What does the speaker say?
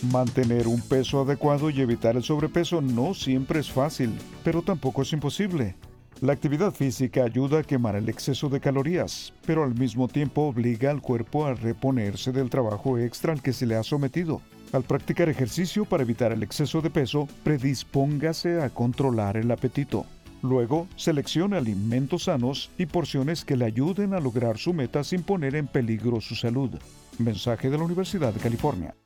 Mantener un peso adecuado y evitar el sobrepeso no siempre es fácil, pero tampoco es imposible. La actividad física ayuda a quemar el exceso de calorías, pero al mismo tiempo obliga al cuerpo a reponerse del trabajo extra al que se le ha sometido. Al practicar ejercicio para evitar el exceso de peso, predispóngase a controlar el apetito. Luego, seleccione alimentos sanos y porciones que le ayuden a lograr su meta sin poner en peligro su salud. Mensaje de la Universidad de California.